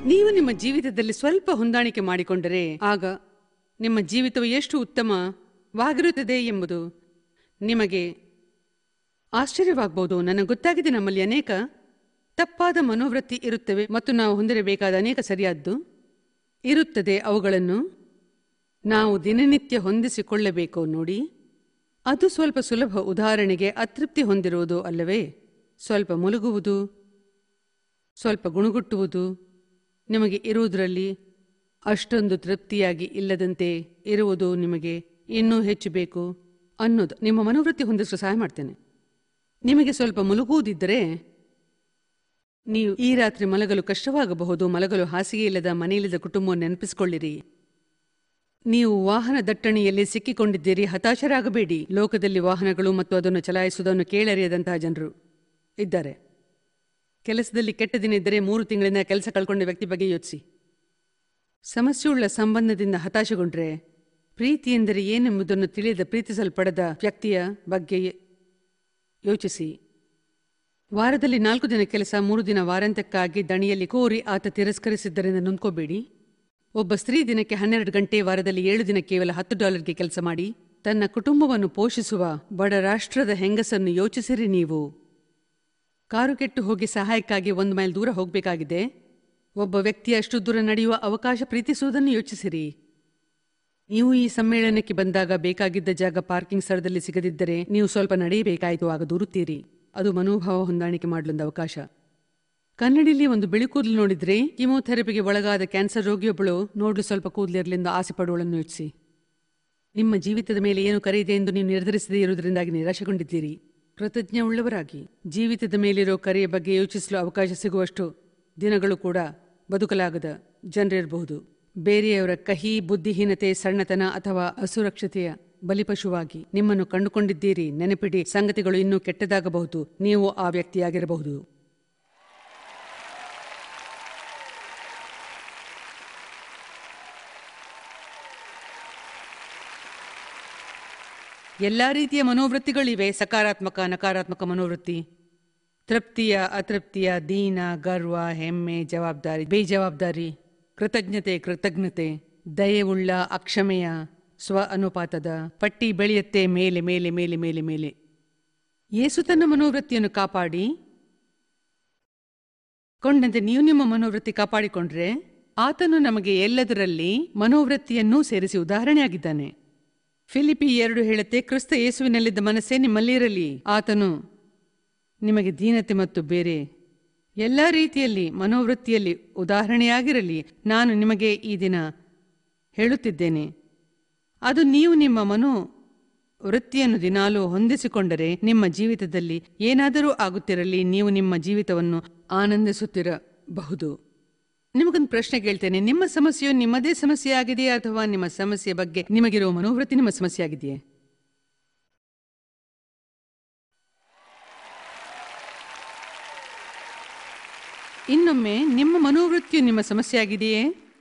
ನೀವು ನಿಮ್ಮ ಜೀವಿತದಲ್ಲಿ ಸ್ವಲ್ಪ ಹೊಂದಾಣಿಕೆ ಮಾಡಿಕೊಂಡರೆ ಆಗ ನಿಮ್ಮ ಜೀವಿತವು ಎಷ್ಟು ಉತ್ತಮವಾಗಿರುತ್ತದೆ ಎಂಬುದು ನಿಮಗೆ ಆಶ್ಚರ್ಯವಾಗಬಹುದು. ನನಗೆ ಗೊತ್ತಾಗಿದೆ, ನಮ್ಮಲ್ಲಿ ಅನೇಕ ತಪ್ಪಾದ ಮನೋವೃತ್ತಿ ಇರುತ್ತವೆ ಮತ್ತು ನಾವು ಹೊಂದಿರಬೇಕಾದ ಅನೇಕ ಸರಿಯಾದ್ದು ಇರುತ್ತದೆ. ಅವುಗಳನ್ನು ನಾವು ದಿನನಿತ್ಯ ಹೊಂದಿಸಿಕೊಳ್ಳಬೇಕು. ನೋಡಿ, ಅದು ಸ್ವಲ್ಪ ಸುಲಭ. ಉದಾಹರಣೆಗೆ, ಅತೃಪ್ತಿ ಹೊಂದಿರುವುದು ಅಲ್ಲವೇ? ಸ್ವಲ್ಪ ಮುಳುಗುವುದು, ಸ್ವಲ್ಪ ಗುಣಗುಟ್ಟುವುದು, ನಿಮಗೆ ಇರುವುದರಲ್ಲಿ ಅಷ್ಟೊಂದು ತೃಪ್ತಿಯಾಗಿ ಇಲ್ಲದಂತೆ ಇರುವುದು, ನಿಮಗೆ ಇನ್ನೂ ಹೆಚ್ಚು ಬೇಕು ಅನ್ನೋದು ನಿಮ್ಮ ಮನೋವೃತ್ತಿ ಹೊಂದಿಸಲು ಸಹಾಯ ಮಾಡ್ತೇನೆ. ನಿಮಗೆ ಸ್ವಲ್ಪ ಮುಳುಗುವುದಿದ್ದರೆ ನೀವು ಈ ರಾತ್ರಿ ಮಲಗಲು ಕಷ್ಟವಾಗಬಹುದು. ಮಲಗಲು ಹಾಸಿಗೆ ಇಲ್ಲದ ಮನೆಯಿಲ್ಲದ ಕುಟುಂಬವನ್ನು ನೆನಪಿಸಿಕೊಳ್ಳಿರಿ. ನೀವು ವಾಹನ ದಟ್ಟಣೆಯಲ್ಲಿ ಸಿಕ್ಕಿಕೊಂಡಿದ್ದೀರಿ. ಹತಾಶರಾಗಬೇಡಿ. ಲೋಕದಲ್ಲಿ ವಾಹನಗಳು ಮತ್ತು ಅದನ್ನು ಚಲಾಯಿಸುವುದನ್ನು ಕೇಳರಿಯದಂತಹ ಜನರು ಇದ್ದಾರೆ. ಕೆಲಸದಲ್ಲಿ ಕೆಟ್ಟ ದಿನ ಇದ್ದರೆ 3 ತಿಂಗಳಿಂದ ಕೆಲಸ ಕಳ್ಕೊಂಡ ವ್ಯಕ್ತಿ ಬಗ್ಗೆ ಯೋಚಿಸಿ. ಸಮಸ್ಯೆಯುಳ್ಳ ಸಂಬಂಧದಿಂದ ಹತಾಶೆಗೊಂಡ್ರೆ, ಪ್ರೀತಿ ಎಂದರೆ ಏನೆಂಬುದನ್ನು ತಿಳಿಯದ ಪ್ರೀತಿಸಲ್ಪಡದ ವ್ಯಕ್ತಿಯ ಬಗ್ಗೆ ಯೋಚಿಸಿ. ವಾರದಲ್ಲಿ 4 ದಿನ ಕೆಲಸ, 3 ದಿನ ವಾರಾಂತ್ಯಕ್ಕಾಗಿ ದಣಿಯಲ್ಲಿ ಕೋರಿ ಆತ ತಿರಸ್ಕರಿಸಿದ್ದರಿಂದ ನೊಂದ್ಕೋಬೇಡಿ. ಒಬ್ಬ ಸ್ತ್ರೀ ದಿನಕ್ಕೆ 12 ಗಂಟೆ, ವಾರದಲ್ಲಿ 7 ದಿನ ಕೇವಲ $10ಗೆ ಕೆಲಸ ಮಾಡಿ ತನ್ನ ಕುಟುಂಬವನ್ನು ಪೋಷಿಸುವ ಬಡ ರಾಷ್ಟ್ರದ ಹೆಂಗಸನ್ನು ಯೋಚಿಸಿರಿ. ನೀವು ಕಾರು ಕೆಟ್ಟು ಹೋಗಿ ಸಹಾಯಕ್ಕಾಗಿ 1 ಮೈಲ್ ದೂರ ಹೋಗಬೇಕಾಗಿದೆ. ಒಬ್ಬ ವ್ಯಕ್ತಿ ಅಷ್ಟು ದೂರ ನಡೆಯುವ ಅವಕಾಶ ಪ್ರೀತಿಸುವುದನ್ನು ಯೋಚಿಸಿರಿ. ನೀವು ಈ ಸಮ್ಮೇಳನಕ್ಕೆ ಬಂದಾಗ ಬೇಕಾಗಿದ್ದ ಜಾಗ ಪಾರ್ಕಿಂಗ್ ಸ್ಥಳದಲ್ಲಿ ಸಿಗದಿದ್ದರೆ ನೀವು ಸ್ವಲ್ಪ ನಡೆಯಬೇಕಾಯಿತು. ಆಗ ದೂರುತ್ತೀರಿ. ಅದು ಮನೋಭಾವ ಹೊಂದಾಣಿಕೆ ಮಾಡಲೊಂದು ಅವಕಾಶ. ಕನ್ನಡಿಯಲ್ಲಿ ಒಂದು ಬಿಳಿ ಕೂದಲು ನೋಡಿದ್ರೆ, ಕಿಮೋಥೆರಪಿಗೆ ಒಳಗಾದ ಕ್ಯಾನ್ಸರ್ ರೋಗಿಯೊಬ್ಬಳು ನೋಡಲು ಸ್ವಲ್ಪ ಕೂದಲಿರಲೆಂದು ಆಸೆ ಪಡುವಳನ್ನು ಯೋಚಿಸಿ. ನಿಮ್ಮ ಜೀವಿತದ ಮೇಲೆ ಏನು ಕರೆಯಿದೆ ಎಂದು ನೀವು ನಿರ್ಧರಿಸದೇ ಇರುವುದರಿಂದಾಗಿ ನಿರಾಶೆಗೊಂಡಿದ್ದೀರಿ. ಕೃತಜ್ಞ ಉಳ್ಳವರಾಗಿ ಜೀವಿತದ ಮೇಲಿರೋ ಕರೆಯ ಬಗ್ಗೆ ಯೋಚಿಸಲು ಅವಕಾಶ ಸಿಗುವಷ್ಟು ದಿನಗಳು ಕೂಡ ಬದುಕಲಾಗದ ಜನರಿರಬಹುದು. ಬೇರೆಯವರ ಕಹಿ, ಬುದ್ಧಿಹೀನತೆ, ಸಣ್ಣತನ ಅಥವಾ ಅಸುರಕ್ಷತೆಯ ಬಲಿಪಶುವಾಗಿ ನಿಮ್ಮನ್ನು ಕಂಡುಕೊಂಡಿದ್ದೀರಿ. ನೆನಪಿಡಿ, ಸಂಗತಿಗಳು ಇನ್ನೂ ಕೆಟ್ಟದಾಗಬಹುದು. ನೀವು ಆ ವ್ಯಕ್ತಿಯಾಗಿರಬಹುದು. ಎಲ್ಲಾ ರೀತಿಯ ಮನೋವೃತ್ತಿಗಳಿವೆ. ಸಕಾರಾತ್ಮಕ, ನಕಾರಾತ್ಮಕ ಮನೋವೃತ್ತಿ, ತೃಪ್ತಿಯ, ಅತೃಪ್ತಿಯ, ದೀನ, ಗರ್ವ, ಹೆಮ್ಮೆ, ಜವಾಬ್ದಾರಿ, ಬೇಜವಾಬ್ದಾರಿ, ಕೃತಜ್ಞತೆ, ಕೃತಜ್ಞತೆ, ದಯೆವುಳ್ಳ, ಅಕ್ಷಮೆಯ, ಸ್ವ ಅನುಪಾತದ ಪಟ್ಟಿ ಬೆಳೆಯುತ್ತೆ ಮೇಲೆ ಮೇಲೆ ಮೇಲೆ ಮೇಲೆ ಮೇಲೆ. ಯೇಸು ತನ್ನ ಮನೋವೃತ್ತಿಯನ್ನು ಕಾಪಾಡಿ ಕೊಂಡಂತೆ ನೀವು ನಿಮ್ಮ ಮನೋವೃತ್ತಿ ಕಾಪಾಡಿಕೊಂಡ್ರೆ ಆತನು ನಮಗೆ ಎಲ್ಲದರಲ್ಲಿ ಮನೋವೃತ್ತಿಯನ್ನೂ ಸೇರಿಸಿ ಉದಾಹರಣೆಯಾಗಿದ್ದಾನೆ. ಫಿಲಿಪಿ 2 ಹೇಳುತ್ತೆ, ಕ್ರಿಸ್ತ ಯೇಸುವಿನಲ್ಲಿದ್ದ ಮನಸ್ಸೇ ನಿಮ್ಮಲ್ಲಿರಲಿ. ಆತನು ನಿಮಗೆ ದೀನತೆ ಮತ್ತು ಬೇರೆ ಎಲ್ಲ ರೀತಿಯಲ್ಲಿ ಮನೋವೃತ್ತಿಯಲ್ಲಿ ಉದಾಹರಣೆಯಾಗಿರಲಿ. ನಾನು ನಿಮಗೆ ಈ ದಿನ ಹೇಳುತ್ತಿದ್ದೇನೆ, ಅದು ನೀವು ನಿಮ್ಮ ಮನೋವೃತ್ತಿಯನ್ನು ದಿನಾಲೂ ಹೊಂದಿಸಿಕೊಂಡರೆ ನಿಮ್ಮ ಜೀವಿತದಲ್ಲಿ ಏನಾದರೂ ಆಗುತ್ತಿರಲಿ, ನೀವು ನಿಮ್ಮ ಜೀವಿತವನ್ನು ಆನಂದಿಸುತ್ತಿರಬಹುದು. ನಿಮಗೊಂದು ಪ್ರಶ್ನೆ ಕೇಳ್ತೇನೆ, ನಿಮ್ಮ ಸಮಸ್ಯೆಯು ನಿಮ್ಮದೇ ಸಮಸ್ಯೆ ಆಗಿದೆಯೇ ಅಥವಾ ನಿಮ್ಮ ಸಮಸ್ಯೆ ಬಗ್ಗೆ ನಿಮಗಿರುವ ಮನೋವೃತ್ತಿ ನಿಮ್ಮ ಸಮಸ್ಯೆ ಆಗಿದೆಯೇ? ಇನ್ನೊಮ್ಮೆ, ನಿಮ್ಮ ಮನೋವೃತ್ತಿಯು ನಿಮ್ಮ ಸಮಸ್ಯೆ ಆಗಿದೆಯೇ?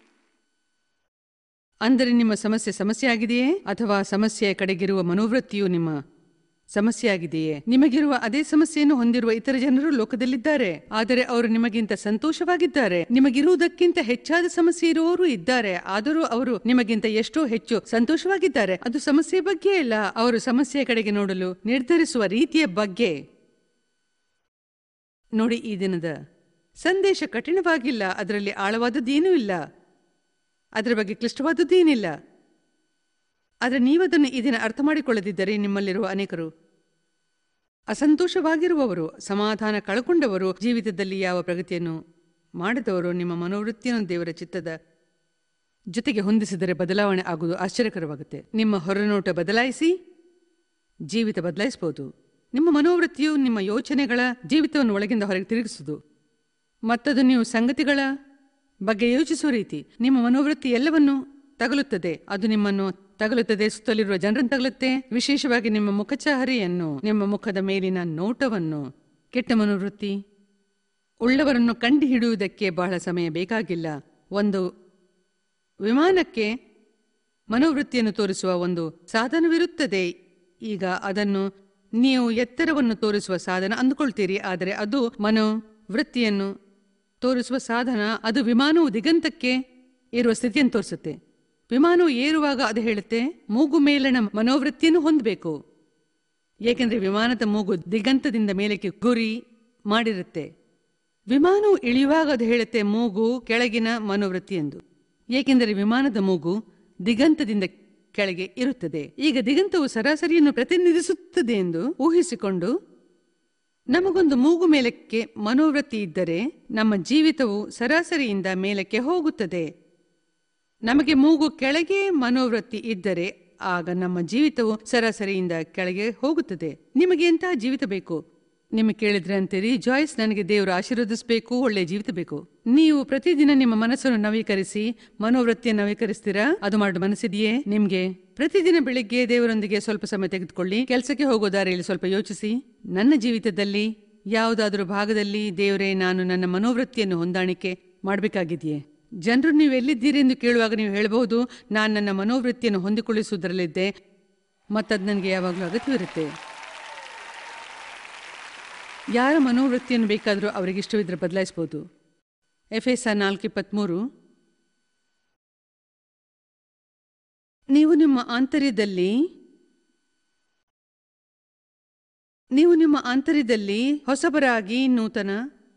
ಅಂದರೆ ನಿಮ್ಮ ಸಮಸ್ಯೆ ಆಗಿದೆಯೇ ಅಥವಾ ಸಮಸ್ಯೆಯ ಕಡೆಗಿರುವ ಮನೋವೃತ್ತಿಯು ನಿಮ್ಮ ಸಮಸ್ಯೆ ಆಗಿದೆಯೇ? ನಿಮಗಿರುವ ಅದೇ ಸಮಸ್ಯೆಯನ್ನು ಹೊಂದಿರುವ ಇತರ ಜನರು ಲೋಕದಲ್ಲಿದ್ದಾರೆ, ಆದರೆ ಅವರು ನಿಮಗಿಂತ ಸಂತೋಷವಾಗಿದ್ದಾರೆ. ನಿಮಗಿರುವುದಕ್ಕಿಂತ ಹೆಚ್ಚಾದ ಸಮಸ್ಯೆ ಇರುವವರು ಇದ್ದಾರೆ, ಆದರೂ ಅವರು ನಿಮಗಿಂತ ಎಷ್ಟೋ ಹೆಚ್ಚು ಸಂತೋಷವಾಗಿದ್ದಾರೆ. ಅದು ಸಮಸ್ಯೆ ಬಗ್ಗೆ ಅಲ್ಲ, ಅವರು ಸಮಸ್ಯೆಯ ಕಡೆಗೆ ನೋಡಲು ನಿರ್ಧರಿಸುವ ರೀತಿಯ ಬಗ್ಗೆ. ನೋಡಿ, ಈ ದಿನದ ಸಂದೇಶ ಕಠಿಣವಾಗಿಲ್ಲ, ಅದರಲ್ಲಿ ಆಳವಾದದ್ದೇನೂ ಇಲ್ಲ, ಅದರ ಬಗ್ಗೆ ಕ್ಲಿಷ್ಟವಾದದ್ದೇನಿಲ್ಲ. ಆದರೆ ನೀವದನ್ನು ಈ ದಿನ ಅರ್ಥ ಮಾಡಿಕೊಳ್ಳದಿದ್ದರೆ ನಿಮ್ಮಲ್ಲಿರುವ ಅನೇಕರು ಅಸಂತೋಷವಾಗಿರುವವರು, ಸಮಾಧಾನ ಕಳಕೊಂಡವರು, ಜೀವಿತದಲ್ಲಿ ಯಾವ ಪ್ರಗತಿಯನ್ನು ಮಾಡದವರು ನಿಮ್ಮ ಮನೋವೃತ್ತಿಯನ್ನು ದೇವರ ಚಿತ್ತದ ಜೊತೆಗೆ ಹೊಂದಿಸಿದರೆ ಬದಲಾವಣೆ ಆಗುವುದು ಆಶ್ಚರ್ಯಕರವಾಗುತ್ತೆ. ನಿಮ್ಮ ಹೊರನೋಟ ಬದಲಾಯಿಸಿ ಜೀವಿತ ಬದಲಾಯಿಸಬಹುದು. ನಿಮ್ಮ ಮನೋವೃತ್ತಿಯು ನಿಮ್ಮ ಯೋಚನೆಗಳ ಜೀವಿತವನ್ನು ಒಳಗಿಂದ ಹೊರಗೆ ತಿರುಗಿಸುವುದು. ಮತ್ತದು ನೀವು ಸಂಗತಿಗಳ ಬಗ್ಗೆ ಯೋಚಿಸುವ ರೀತಿ. ನಿಮ್ಮ ಮನೋವೃತ್ತಿ ಎಲ್ಲವನ್ನೂ ತಗಲುತ್ತದೆ. ಅದು ನಿಮ್ಮನ್ನು ತಗಲುತ್ತದೆ, ಸುತ್ತಲಿರುವ ಜನರನ್ನು ತಗಲುತ್ತೆ, ವಿಶೇಷವಾಗಿ ನಿಮ್ಮ ಮುಖಚಹರೆಯನ್ನು, ನಿಮ್ಮ ಮುಖದ ಮೇಲಿನ ನೋಟವನ್ನು. ಕೆಟ್ಟ ಮನೋವೃತ್ತಿ ಉಳ್ಳವರನ್ನು ಕಂಡು ಹಿಡಿಯುವುದಕ್ಕೆ ಬಹಳ ಸಮಯ ಬೇಕಾಗಿಲ್ಲ. ಒಂದು ವಿಮಾನಕ್ಕೆ ಮನೋವೃತ್ತಿಯನ್ನು ತೋರಿಸುವ ಒಂದು ಸಾಧನವಿರುತ್ತದೆ. ಈಗ ಅದನ್ನು ನೀವು ಎತ್ತರವನ್ನು ತೋರಿಸುವ ಸಾಧನ ಅಂದುಕೊಳ್ತೀರಿ, ಆದರೆ ಅದು ಮನೋವೃತ್ತಿಯನ್ನು ತೋರಿಸುವ ಸಾಧನ. ಅದು ವಿಮಾನವು ದಿಗಂತಕ್ಕೆ ಇರುವ ಸ್ಥಿತಿಯನ್ನು ತೋರಿಸುತ್ತೆ. ವಿಮಾನವು ಏರುವಾಗ ಅದು ಹೇಳುತ್ತೆ ಮೂಗು ಮೇಲಣ ಮನೋವೃತ್ತಿಯನ್ನು ಹೊಂದಬೇಕು, ಏಕೆಂದರೆ ವಿಮಾನದ ಮೂಗು ದಿಗಂತದಿಂದ ಮೇಲಕ್ಕೆ ಗುರಿ ಮಾಡಿರುತ್ತೆ. ವಿಮಾನವು ಇಳಿಯುವಾಗ ಅದು ಹೇಳುತ್ತೆ ಮೂಗು ಕೆಳಗಿನ ಮನೋವೃತ್ತಿ ಎಂದು, ಏಕೆಂದರೆ ವಿಮಾನದ ಮೂಗು ದಿಗಂತದಿಂದ ಕೆಳಗೆ ಇರುತ್ತದೆ. ಈಗ ದಿಗಂತವು ಸರಾಸರಿಯನ್ನು ಪ್ರತಿನಿಧಿಸುತ್ತದೆ ಎಂದು ಊಹಿಸಿಕೊಂಡು ನಮಗೊಂದು ಮೂಗು ಮೇಲಕ್ಕೆ ಮನೋವೃತ್ತಿ ಇದ್ದರೆ ನಮ್ಮ ಜೀವಿತವು ಸರಾಸರಿಯಿಂದ ಮೇಲಕ್ಕೆ ಹೋಗುತ್ತದೆ. ನಮಗೆ ಮೂಗು ಕೆಳಗೆ ಮನೋವೃತ್ತಿ ಇದ್ದರೆ ಆಗ ನಮ್ಮ ಜೀವಿತವು ಸರಾಸರಿಯಿಂದ ಕೆಳಗೆ ಹೋಗುತ್ತದೆ. ನಿಮಗೆ ಎಂತಹ ಜೀವಿತ ಬೇಕು? ನಿಮಗೆ ಕೇಳಿದ್ರೆ ಅಂತೀರಿ, ಜಾಯ್ಸ್, ನನಗೆ ದೇವರು ಆಶೀರ್ವದಿಸಬೇಕು, ಒಳ್ಳೆ ಜೀವಿತ ಬೇಕು. ನೀವು ಪ್ರತಿದಿನ ನಿಮ್ಮ ಮನಸ್ಸನ್ನು ನವೀಕರಿಸಿ ಮನೋವೃತ್ತಿಯನ್ನು ನವೀಕರಿಸ್ತೀರಾ? ಅದು ಮಾಡೋ ಮನಸ್ಸಿದೆಯೇ ನಿಮ್ಗೆ? ಪ್ರತಿದಿನ ಬೆಳಿಗ್ಗೆ ದೇವರೊಂದಿಗೆ ಸ್ವಲ್ಪ ಸಮಯ ತೆಗೆದುಕೊಳ್ಳಿ. ಕೆಲಸಕ್ಕೆ ಹೋಗೋ ದಾರಿಯಲ್ಲಿ ಸ್ವಲ್ಪ ಯೋಚಿಸಿ, ನನ್ನ ಜೀವಿತದಲ್ಲಿ ಯಾವುದಾದರೂ ಭಾಗದಲ್ಲಿ ದೇವರೇ ನಾನು ನನ್ನ ಮನೋವೃತ್ತಿಯನ್ನು ಹೊಂದಾಣಿಕೆ ಮಾಡಬೇಕಾಗಿದೆಯೇ? ಜನರು ನೀವು ಎಲ್ಲಿದ್ದೀರಿ ಎಂದು ಕೇಳುವಾಗ ನೀವು ಹೇಳಬಹುದು, ನಾನು ನನ್ನ ಮನೋವೃತ್ತಿಯನ್ನು ಹೊಂದಿಕೊಳ್ಳಿಸುವುದರಲ್ಲಿದ್ದೆ ಮತ್ತದು ನನಗೆ ಯಾವಾಗಲೂ ಅಗತ್ಯವಿರುತ್ತೆ. ಯಾರ ಮನೋವೃತ್ತಿಯನ್ನು ಬೇಕಾದರೂ ಅವರಿಗೆ ಇಷ್ಟವಿದ್ರೆ ಬದಲಾಯಿಸಬಹುದು. ಎಫೆಸ 4:23, ನೀವು ನಿಮ್ಮ ಆಂತರ್ಯದಲ್ಲಿ ಹೊಸಬರಾಗಿ ನೂತನ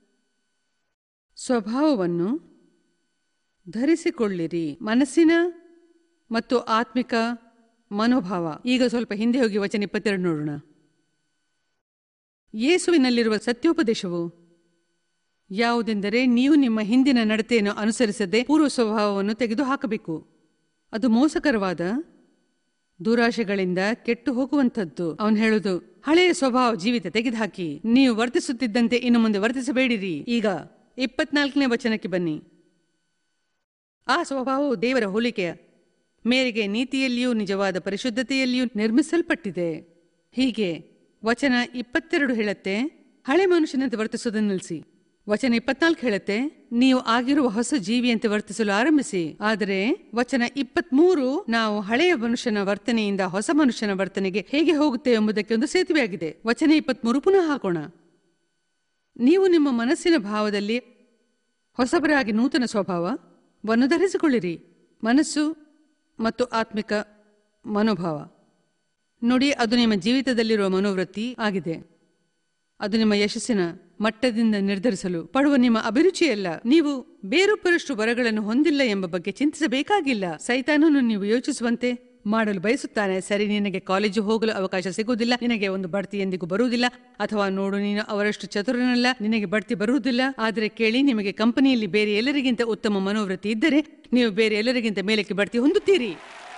ಸ್ವಭಾವವನ್ನು ಧರಿಸಿಕೊಳ್ಳಿರಿ. ಮನಸ್ಸಿನ ಮತ್ತು ಆತ್ಮಿಕ ಮನೋಭಾವ. ಈಗ ಸ್ವಲ್ಪ ಹಿಂದೆ ಹೋಗಿ ವಚನ 22 ನೋಡೋಣ. ಯೇಸುವಿನಲ್ಲಿರುವ ಸತ್ಯೋಪದೇಶವು ಯಾವುದೆಂದರೆ, ನೀವು ನಿಮ್ಮ ಹಿಂದಿನ ನಡತೆಯನ್ನು ಅನುಸರಿಸದೆ ಪೂರ್ವ ಸ್ವಭಾವವನ್ನು ತೆಗೆದು ಹಾಕಬೇಕು. ಅದು ಮೋಸಕರವಾದ ದುರಾಶೆಗಳಿಂದ ಕೆಟ್ಟು ಹೋಗುವಂಥದ್ದು. ಅವನು ಹೇಳುವುದು, ಹಳೆಯ ಸ್ವಭಾವ ಜೀವಿತ ತೆಗೆದುಹಾಕಿ ನೀವು ವರ್ತಿಸುತ್ತಿದ್ದಂತೆ ಇನ್ನು ಮುಂದೆ ವರ್ತಿಸಬೇಡಿರಿ. ಈಗ 24ನೇ ವಚನಕ್ಕೆ ಬನ್ನಿ. ಆ ಸ್ವಭಾವವು ದೇವರ ಹೋಲಿಕೆಯ ಮೇರೆಗೆ ನೀತಿಯಲ್ಲಿಯೂ ನಿಜವಾದ ಪರಿಶುದ್ಧತೆಯಲ್ಲಿಯೂ ನಿರ್ಮಿಸಲ್ಪಟ್ಟಿದೆ. ಹೀಗೆ ವಚನ 22 ಹೇಳುತ್ತೆ, ಹಳೆ ಮನುಷ್ಯನಂತೆ ವರ್ತಿಸುವುದನ್ನು ನಿಲ್ಲಿಸಿ. ವಚನ 24 ಹೇಳುತ್ತೆ, ನೀವು ಆಗಿರುವ ಹೊಸ ಜೀವಿಯಂತೆ ವರ್ತಿಸಲು ಆರಂಭಿಸಿ. ಆದರೆ ವಚನ 23 ನಾವು ಹಳೆಯ ಮನುಷ್ಯನ ವರ್ತನೆಯಿಂದ ಹೊಸ ಮನುಷ್ಯನ ವರ್ತನೆಗೆ ಹೇಗೆ ಹೋಗುತ್ತೇವೆ ಎಂಬುದಕ್ಕೆ ಒಂದು ಸೇತುವೆಯಾಗಿದೆ. ವಚನ 23 ಪುನಃ ಹಾಕೋಣ. ನೀವು ನಿಮ್ಮ ಮನಸ್ಸಿನ ಭಾವದಲ್ಲಿ ಹೊಸಬರಾಗಿ ನೂತನ ಸ್ವಭಾವವನ್ನು ಧರಿಸಿಕೊಳ್ಳಿರಿ. ಮನಸ್ಸು ಮತ್ತು ಆತ್ಮಿಕ ಮನೋಭಾವ ನೋಡಿ, ಅದು ನಿಮ್ಮ ಜೀವಿತದಲ್ಲಿರುವ ಮನೋವೃತ್ತಿ ಆಗಿದೆ. ಅದು ನಿಮ್ಮ ಯಶಸ್ಸಿನ ಮಟ್ಟದಿಂದ ನಿರ್ಧರಿಸಲು ಪಡುವ ನಿಮ್ಮ ಅಭಿರುಚಿಯಲ್ಲ. ನೀವು ಬೇರೊಬ್ಬರಷ್ಟು ವರಗಳನ್ನು ಹೊಂದಿಲ್ಲ ಎಂಬ ಬಗ್ಗೆ ಚಿಂತಿಸಬೇಕಾಗಿಲ್ಲ. ಸೈತಾನನು ನೀವು ಯೋಚಿಸುವಂತೆ ಮಾಡಲು ಬಯಸುತ್ತಾನೆ. ಸರಿ, ನಿನಗೆ ಕಾಲೇಜು ಹೋಗಲು ಅವಕಾಶ ಸಿಗುವುದಿಲ್ಲ, ನಿನಗೆ ಒಂದು ಬಡ್ತಿ ಎಂದಿಗೂ ಬರುವುದಿಲ್ಲ, ಅಥವಾ ನೋಡು ನೀನು ಅವರಷ್ಟು ಚತುರನಲ್ಲ, ನಿನಗೆ ಬಡ್ತಿ ಬರುವುದಿಲ್ಲ. ಆದರೆ ಕೇಳಿ, ನಿಮಗೆ ಕಂಪನಿಯಲ್ಲಿ ಬೇರೆ ಎಲ್ಲರಿಗಿಂತ ಉತ್ತಮ ಮನೋವೃತ್ತಿ ಇದ್ದರೆ ನೀವು ಬೇರೆ ಎಲ್ಲರಿಗಿಂತ ಮೇಲಕ್ಕೆ ಬಡ್ತಿ ಹೊಂದುತ್ತೀರಿ.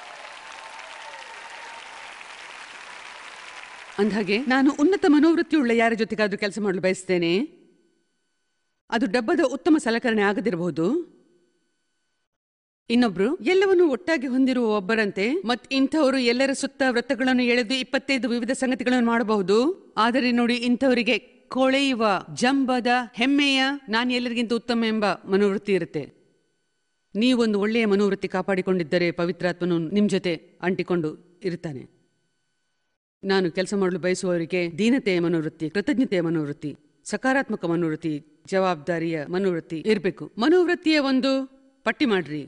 ಅಂದಹಾಗೆ ನಾನು ಉನ್ನತ ಮನೋವೃತ್ತಿಯುಳ್ಳ ಯಾರ ಜೊತೆಗಾದ್ರೂ ಕೆಲಸ ಮಾಡಲು ಬಯಸ್ತೇನೆ. ಅದು ಡಬ್ಬದ ಉತ್ತಮ ಸಲಕರಣೆ ಆಗದಿರಬಹುದು. ಇನ್ನೊಬ್ರು ಎಲ್ಲವನ್ನೂ ಒಟ್ಟಾಗಿ ಹೊಂದಿರುವ ಒಬ್ಬರಂತೆ ಮತ್ತು ಇಂಥವರು ಎಲ್ಲರ ಸುತ್ತ ವೃತ್ತಗಳನ್ನು ಎಳೆದು 25 ವಿವಿಧ ಸಂಗತಿಗಳನ್ನು ಮಾಡಬಹುದು. ಆದರೆ ನೋಡಿ, ಇಂಥವರಿಗೆ ಕೊಳೆಯುವ, ಜಂಬದ, ಹೆಮ್ಮೆಯ, ನಾನು ಎಲ್ಲರಿಗಿಂತ ಉತ್ತಮ ಎಂಬ ಮನೋವೃತ್ತಿ ಇರುತ್ತೆ. ನೀವೊಂದು ಒಳ್ಳೆಯ ಮನೋವೃತ್ತಿ ಕಾಪಾಡಿಕೊಂಡಿದ್ದರೆ ಪವಿತ್ರಾತ್ಮನು ನಿಮ್ಮ ಜೊತೆ ಅಂಟಿಕೊಂಡು ಇರ್ತಾನೆ. ನಾನು ಕೆಲಸ ಮಾಡಲು ಬಯಸುವವರಿಗೆ ದೀನತೆಯ ಮನೋವೃತ್ತಿ, ಕೃತಜ್ಞತೆಯ ಮನೋವೃತ್ತಿ, ಸಕಾರಾತ್ಮಕ ಮನೋವೃತ್ತಿ, ಜವಾಬ್ದಾರಿಯ ಮನೋವೃತ್ತಿ ಇರಬೇಕು. ಮನೋವೃತ್ತಿಯ ಒಂದು ಪಟ್ಟಿ ಮಾಡ್ರಿ.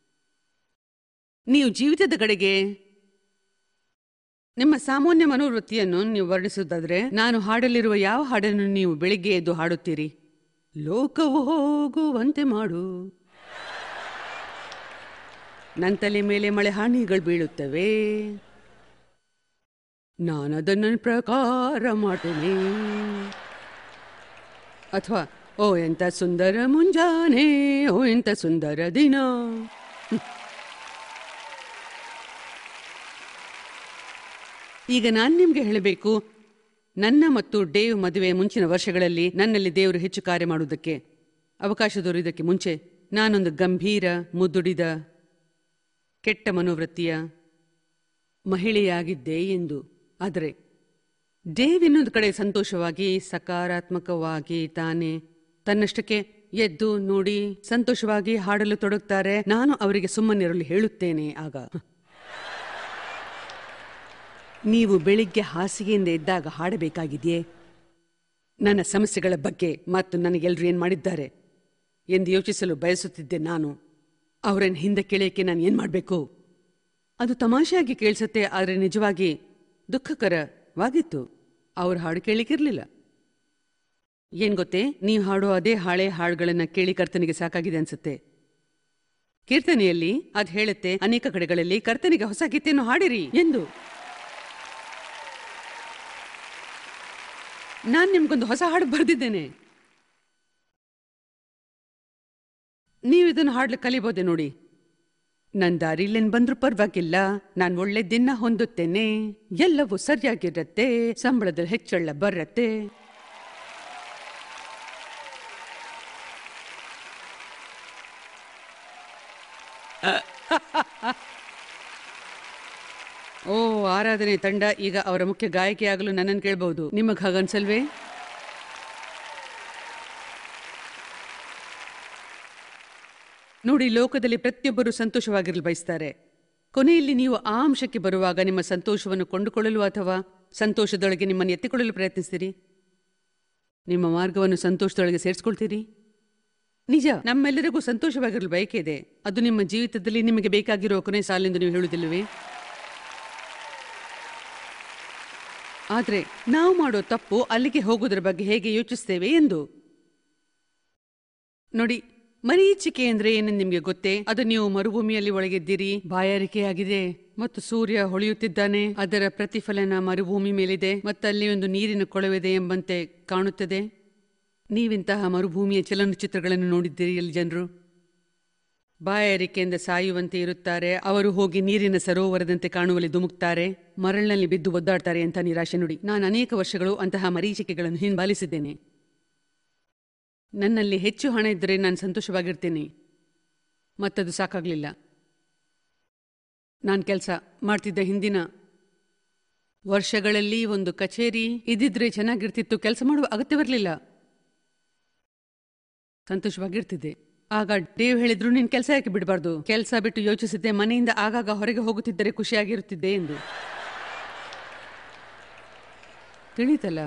ನೀವು ಜೀವಿತದ ಕಡೆಗೆ ನಿಮ್ಮ ಸಾಮಾನ್ಯ ಮನೋವೃತ್ತಿಯನ್ನು ನೀವು ವರ್ಣಿಸುವುದಾದರೆ, ನಾನು ಹಾಡಲಿರುವ ಯಾವ ಹಾಡನ್ನು ನೀವು ಬೆಳಿಗ್ಗೆ ಎದ್ದು ಹಾಡುತ್ತೀರಿ? ಲೋಕವು ಹೋಗುವಂತೆ ಮಾಡು, ನನ್ನ ತಲೆ ಮೇಲೆ ಮಳೆ ಹಾನಿಗಳು ಬೀಳುತ್ತವೆ, ನಾನದನ್ನ ಪ್ರಕಾರ ಮಾಡುವೆ. ಅಥವಾ ಓ ಎಂತ ಸುಂದರ ಮುಂಜಾನೆ, ಓ ಎಂತ ಸುಂದರ ದಿನ. ಈಗ ನಾನು ನಿಮ್ಗೆ ಹೇಳಬೇಕು, ನನ್ನ ಮತ್ತು ಡೇವ್ ಮದುವೆ ಮುಂಚಿನ ವರ್ಷಗಳಲ್ಲಿ ನನ್ನಲ್ಲಿ ದೇವರು ಹೆಚ್ಚು ಕಾರ್ಯ ಮಾಡುವುದಕ್ಕೆ ಅವಕಾಶ ದೊರೆಯುವುದಕ್ಕೆ ಮುಂಚೆ ನಾನೊಂದು ಗಂಭೀರ, ಮುದ್ದುಡಿದ, ಕೆಟ್ಟ ಮನೋವೃತ್ತಿಯ ಮಹಿಳೆಯಾಗಿದ್ದೆ ಎಂದು. ಆದರೆ ಡೇವ್ ಇನ್ನೊಂದು ಕಡೆ ಸಂತೋಷವಾಗಿ, ಸಕಾರಾತ್ಮಕವಾಗಿ ತಾನೇ ತನ್ನಷ್ಟಕ್ಕೆ ಎದ್ದು ನೋಡಿ ಸಂತೋಷವಾಗಿ ಹಾಡಲು ತೊಡಗುತ್ತಾರೆ. ನಾನು ಅವರಿಗೆ ಸುಮ್ಮನಿರಲು ಹೇಳುತ್ತೇನೆ. ಆಗ ನೀವು ಬೆಳಿಗ್ಗೆ ಹಾಸಿಗೆಯಿಂದ ಎದ್ದಾಗ ಹಾಡಬೇಕಾಗಿದೆಯೇ? ನನ್ನ ಸಮಸ್ಯೆಗಳ ಬಗ್ಗೆ ಮತ್ತು ನನಗೆಲ್ಲರೂ ಏನು ಮಾಡಿದ್ದಾರೆ, ಎಂದು ಯೋಚಿಸಲು ಬಯಸುತ್ತಿದ್ದೆ ನಾನು. ಅವರನ್ನು ಹಿಂದೆ ಕೇಳಿಯಕ್ಕೆ ನಾನು ಏನು ಮಾಡಬೇಕು? ಅದು ತಮಾಷೆಯಾಗಿ ಕೇಳಿಸುತ್ತೆ, ಆದರೆ ನಿಜವಾಗಿ ದುಃಖಕರವಾಗಿತ್ತು. ಅವ್ರ ಹಾಡು ಕೇಳಿಕಿರ್ಲಿಲ್ಲ. ಏನ್ ಗೊತ್ತೇ, ನೀವು ಹಾಡೋ ಅದೇ ಹಳೆ ಹಾಡುಗಳನ್ನ ಕೇಳಿ ಕರ್ತನಿಗೆ ಸಾಕಾಗಿದೆ ಅನ್ಸುತ್ತೆ. ಕೀರ್ತನೆಯಲ್ಲಿ ಅದು ಹೇಳುತ್ತೆ, ಅನೇಕ ಕಡೆಗಳಲ್ಲಿ ಕರ್ತನಿಗೆ ಹೊಸ ಗೀತೆಯನ್ನು ಹಾಡಿರಿ ಎಂದು. ನಾನು ನಿಮ್ಗೊಂದು ಹೊಸ ಹಾಡು ಬರೆದಿದ್ದೇನೆ, ನೀವು ಇದನ್ನು ಹಾಡ್ಲಿಕ್ಕೆ ಕಲಿಬೋದೆ ನೋಡಿ. ನನ್ ದಾರಿಲೇನ್ ಬಂದ್ರು ಪರವಾಗಿಲ್ಲ, ನಾನ್ ಒಳ್ಳೆ ದಿನ ಹೊಂದುತ್ತೇನೆ, ಎಲ್ಲವೂ ಸರಿಯಾಗಿರತ್ತೆ, ಸಂಬಳದಲ್ಲಿ ಹೆಚ್ಚಳ ಬರತ್ತೆ. ಓ, ಆರಾಧನೆ ತಂಡ ಈಗ ಅವರ ಮುಖ್ಯ ಗಾಯಕಿಯಾಗಲು ನನ್ನನ್ನು ಕೇಳಬಹುದು. ನಿಮಗ್ ಹಾಗನ್ಸಲ್ವೇ? ನೋಡಿ, ಲೋಕದಲ್ಲಿ ಪ್ರತಿಯೊಬ್ಬರು ಸಂತೋಷವಾಗಿರಲು ಬಯಸ್ತಾರೆ. ಕೊನೆಯಲ್ಲಿ ನೀವು ಆ ಅಂಶಕ್ಕೆ ಬರುವಾಗ ನಿಮ್ಮ ಸಂತೋಷವನ್ನು ಕೊಂಡುಕೊಳ್ಳಲು ಅಥವಾ ಸಂತೋಷದೊಳಗೆ ನಿಮ್ಮನ್ನು ಎತ್ತಿಕೊಳ್ಳಲು ಪ್ರಯತ್ನಿಸ್ತೀರಿ. ನಿಮ್ಮ ಮಾರ್ಗವನ್ನು ಸಂತೋಷದೊಳಗೆ ಸೇರಿಸ್ಕೊಳ್ತೀರಿ. ನಿಜ, ನಮ್ಮೆಲ್ಲರಿಗೂ ಸಂತೋಷವಾಗಿರಲು ಬಯಕೆ ಇದೆ. ಅದು ನಿಮ್ಮ ಜೀವಿತದಲ್ಲಿ ನಿಮಗೆ ಬೇಕಾಗಿರುವ ಕೊನೆ ಸಾಲೆಂದು ನೀವು ಹೇಳುವುದಿಲ್ಲವೇ? ಆದರೆ ನಾವು ಮಾಡೋ ತಪ್ಪು ಅಲ್ಲಿಗೆ ಹೋಗೋದ್ರ ಬಗ್ಗೆ ಹೇಗೆ ಯೋಚಿಸ್ತೇವೆ ಎಂದು ನೋಡಿ. ಮರೀಚಿಕೆ ಅಂದ್ರೆ ಏನೆಂದು ನಿಮಗೆ ಗೊತ್ತೇ? ಅದು ನೀವು ಮರುಭೂಮಿಯಲ್ಲಿ ಒಳಗಿದ್ದೀರಿ, ಬಾಯಾರಿಕೆಯಾಗಿದೆ ಮತ್ತು ಸೂರ್ಯ ಹೊಳೆಯುತ್ತಿದ್ದಾನೆ, ಅದರ ಪ್ರತಿಫಲನ ಮರುಭೂಮಿ ಮೇಲಿದೆ ಮತ್ತು ಅಲ್ಲಿ ಒಂದು ನೀರಿನ ಕೊಳವಿದೆ ಎಂಬಂತೆ ಕಾಣುತ್ತದೆ. ನೀವಿಂತಹ ಮರುಭೂಮಿಯ ಚಲನಚಿತ್ರಗಳನ್ನು ನೋಡಿದ್ದೀರಿ. ಅಲ್ಲಿ ಜನರು ಬಾಯಾರಿಕೆಯಿಂದ ಸಾಯುವಂತೆ ಇರುತ್ತಾರೆ. ಅವರು ಹೋಗಿ ನೀರಿನ ಸರೋವರದಂತೆ ಕಾಣುವಲ್ಲಿ ಧುಮುಕ್ತಾರೆ, ಮರಳಿನಲ್ಲಿ ಬಿದ್ದು ಒದ್ದಾಡ್ತಾರೆ ಅಂತ ನಿರಾಶೆ. ನೋಡಿ, ನಾನು ಅನೇಕ ವರ್ಷಗಳು ಅಂತಹ ಮರೀಚಿಕೆಗಳನ್ನು ಹಿಂಬಾಲಿಸಿದ್ದೇನೆ. ನನ್ನಲ್ಲಿ ಹೆಚ್ಚು ಹಣ ಇದ್ದರೆ ನಾನು ಸಂತೋಷವಾಗಿರ್ತೇನೆ, ಮತ್ತದು ಸಾಕಾಗಲಿಲ್ಲ. ನಾನು ಕೆಲಸ ಮಾಡ್ತಿದ್ದ ಹಿಂದಿನ ವರ್ಷಗಳಲ್ಲಿ ಒಂದು ಕಚೇರಿ ಇದ್ದಿದ್ರೆ ಚೆನ್ನಾಗಿರ್ತಿತ್ತು. ಕೆಲಸ ಮಾಡುವ ಅಗತ್ಯವಿರಲಿಲ್ಲ, ಸಂತೋಷವಾಗಿರ್ತಿದ್ದೆ. ಆಗ ಡೇವ್ ಹೇಳಿದ್ರು, ನೀನು ಕೆಲಸ ಯಾಕೆ ಬಿಡಬಾರ್ದು? ಕೆಲಸ ಬಿಟ್ಟು ಯೋಚಿಸಿದ್ದೆ, ಮನೆಯಿಂದ ಆಗಾಗ ಹೊರಗೆ ಹೋಗುತ್ತಿದ್ದರೆ ಖುಷಿಯಾಗಿರುತ್ತಿದ್ದೆ ಎಂದು. ತಿಳಿತಲ್ಲ,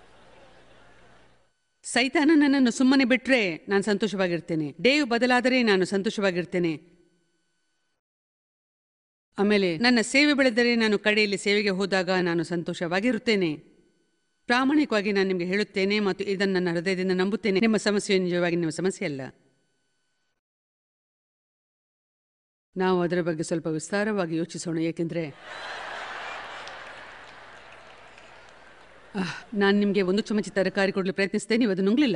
ಸೈತಾನ ನನ್ನನ್ನು ಸುಮ್ಮನೆ ಬಿಟ್ರೆ ನಾನು ಸಂತೋಷವಾಗಿರ್ತೇನೆ. ಡೇವ್ ಬದಲಾದರೆ ನಾನು ಸಂತೋಷವಾಗಿರ್ತೇನೆ. ಆಮೇಲೆ ನನ್ನ ಸೇವೆ ಬೆಳೆದರೆ, ನಾನು ಕಡೆಯಲ್ಲಿ ಸೇವೆಗೆ ಹೋದಾಗ ನಾನು ಸಂತೋಷವಾಗಿರುತ್ತೇನೆ. ಪ್ರಾಮಾಣಿಕವಾಗಿ ನಾನು ನಿಮಗೆ ಹೇಳುತ್ತೇನೆ ಮತ್ತು ಇದನ್ನು ನನ್ನ ಹೃದಯದಿಂದ ನಂಬುತ್ತೇನೆ. ನಿಮ್ಮ ಸಮಸ್ಯೆ ನಿಜವಾಗಿ ನಿಮ್ಮ ಸಮಸ್ಯೆ ಅಲ್ಲ. ನಾವು ಅದರ ಬಗ್ಗೆ ಸ್ವಲ್ಪ ವಿಸ್ತಾರವಾಗಿ ಯೋಚಿಸೋಣ. ಏಕೆಂದರೆ ನಾನು ನಿಮಗೆ ಒಂದು ಚಮಚ ತರಕಾರಿ ಕೊಡಲು ಪ್ರಯತ್ನಿಸಿದೆ, ನೀವು ಅದು ನುಂಗ್ಲಿಲ್ಲ.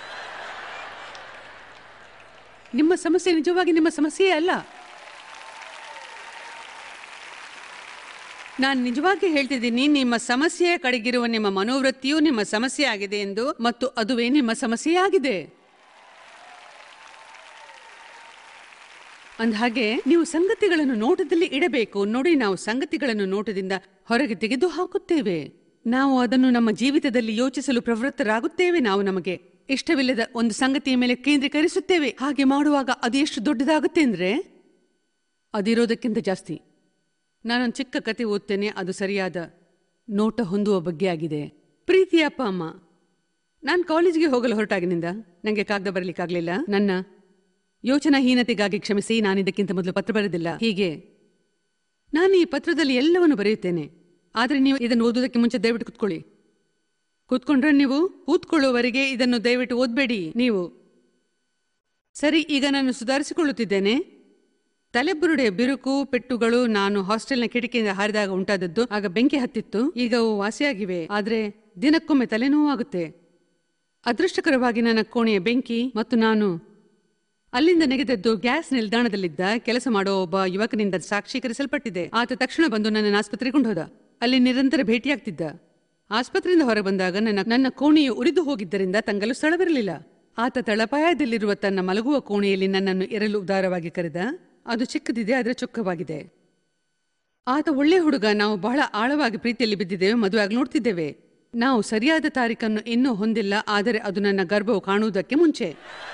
ನಿಮ್ಮ ಸಮಸ್ಯೆ ನಿಜವಾಗಿ ನಿಮ್ಮ ಸಮಸ್ಯೆಯೇ ಅಲ್ಲ. ನಾನು ನಿಜವಾಗಿ ಹೇಳ್ತಿದ್ದೀನಿ, ನಿಮ್ಮ ಸಮಸ್ಯೆಯ ಕಡೆಗಿರುವ ನಿಮ್ಮ ಮನೋವೃತ್ತಿಯು ನಿಮ್ಮ ಸಮಸ್ಯೆ ಆಗಿದೆ ಎಂದು, ಮತ್ತು ಅದುವೇ ನಿಮ್ಮ ಸಮಸ್ಯೆಯಾಗಿದೆ. ಅಂದಹಾಗೆ ನೀವು ಸಂಗತಿಗಳನ್ನು ನೋಟದಲ್ಲಿ ಇಡಬೇಕು. ನೋಡಿ, ನಾವು ಸಂಗತಿಗಳನ್ನು ನೋಟದಿಂದ ಹೊರಗೆ ತೆಗೆದು ಹಾಕುತ್ತೇವೆ. ನಾವು ಅದನ್ನು ನಮ್ಮ ಜೀವಿತದಲ್ಲಿ ಯೋಚಿಸಲು ಪ್ರವೃತ್ತರಾಗುತ್ತೇವೆ. ನಾವು ನಮಗೆ ಇಷ್ಟವಿಲ್ಲದ ಒಂದು ಸಂಗತಿಯ ಮೇಲೆ ಕೇಂದ್ರೀಕರಿಸುತ್ತೇವೆ. ಹಾಗೆ ಮಾಡುವಾಗ ಅದು ಎಷ್ಟು ದೊಡ್ಡದಾಗುತ್ತೆ ಅಂದರೆ ಅದಿರೋದಕ್ಕಿಂತ ಜಾಸ್ತಿ. ನಾನೊಂದು ಚಿಕ್ಕ ಕತೆ ಓದ್ತೇನೆ, ಅದು ಸರಿಯಾದ ನೋಟ ಹೊಂದುವ ಬಗ್ಗೆ ಆಗಿದೆ. ಪ್ರೀತಿಯ ಅಪ್ಪ ಅಮ್ಮ, ನಾನು ಕಾಲೇಜಿಗೆ ಹೋಗಲು ಹೊರಟಾಗಿನಿಂದ ನನಗೆ ಕಾಗದ ಬರಲಿಕ್ಕಾಗಲಿಲ್ಲ. ನನ್ನ ಯೋಚನಾಹೀನತೆಗಾಗಿ ಕ್ಷಮಿಸಿ, ನಾನು ಇದಕ್ಕಿಂತ ಮೊದಲು ಪತ್ರ ಬರೆದಿಲ್ಲ. ಹೀಗೆ ನಾನು ಈ ಪತ್ರದಲ್ಲಿ ಎಲ್ಲವನ್ನು ಬರೆಯುತ್ತೇನೆ. ಆದರೆ ನೀವು ಇದನ್ನು ಓದುವುದಕ್ಕೆ ಮುಂಚೆ ದಯವಿಟ್ಟು ಕೂತ್ಕೊಂಡ್ರೆ ನೀವು ಕೂತ್ಕೊಳ್ಳುವವರೆಗೆ ಇದನ್ನು ದಯವಿಟ್ಟು ಓದಬೇಡಿ ನೀವು. ಸರಿ, ಈಗ ನಾನು ಸುಧಾರಿಸಿಕೊಳ್ಳುತ್ತಿದ್ದೇನೆ. ತಲೆಬುರುಡೆಯ ಬಿರುಕು ಪೆಟ್ಟುಗಳು ನಾನು ಹಾಸ್ಟೆಲ್ನ ಕಿಟಕಿಯಿಂದ ಹಾರಿದಾಗ ಉಂಟಾದದ್ದು. ಆಗ ಬೆಂಕಿ ಹತ್ತಿತ್ತು, ಈಗ ಅವು ವಾಸಿಯಾಗಿವೆ. ಆದರೆ ದಿನಕ್ಕೊಮ್ಮೆ ತಲೆನೋವಾಗುತ್ತೆ. ಅದೃಷ್ಟಕರವಾಗಿ ನನ್ನ ಕೋಣೆಯ ಬೆಂಕಿ ಮತ್ತು ನಾನು ಅಲ್ಲಿಂದ ನೆಗೆದದ್ದು ಗ್ಯಾಸ್ ನಿಲ್ದಾಣದಲ್ಲಿದ್ದ ಕೆಲಸ ಮಾಡೋ ಒಬ್ಬ ಯುವಕನಿಂದ ಸಾಕ್ಷೀಕರಿಸಲ್ಪಟ್ಟಿದೆ. ಆತ ತಕ್ಷಣ ಬಂದು ನನ್ನನ್ನು ಆಸ್ಪತ್ರೆಗೆ ಕೊಂಡೋದ. ಅಲ್ಲಿ ನಿರಂತರ ಭೇಟಿಯಾಗ್ತಿದ್ದ. ಆಸ್ಪತ್ರೆಯಿಂದ ಹೊರಗೆ ಬಂದಾಗ ನನ್ನ ಕೋಣೆಯು ಉರಿದು ಹೋಗಿದ್ದರಿಂದ ತಂಗಲು ಸ್ಥಳವಿರಲಿಲ್ಲ. ಆತ ತಳಪಾಯದಲ್ಲಿರುವ ತನ್ನ ಮಲಗುವ ಕೋಣೆಯಲ್ಲಿ ನನ್ನನ್ನು ಇರಲು ಉದಾರವಾಗಿ ಕರೆದ. ಅದು ಚಿಕ್ಕದಿದೆ, ಆದರೆ ಚೊಕ್ಕವಾಗಿದೆ. ಆತ ಒಳ್ಳೆ ಹುಡುಗ. ನಾವು ಬಹಳ ಆಳವಾಗಿ ಪ್ರೀತಿಯಲ್ಲಿ ಬಿದ್ದಿದ್ದೇವೆ, ಮದುವೆಯಾಗಿ ನೋಡ್ತಿದ್ದೇವೆ. ನಾವು ಸರಿಯಾದ ತಾರೀಖನ್ನು ಇನ್ನೂ ಹೊಂದಿಲ್ಲ, ಆದರೆ ಅದು ನನ್ನ ಗರ್ಭವು ಕಾಣುವುದಕ್ಕೆ ಮುಂಚೆ.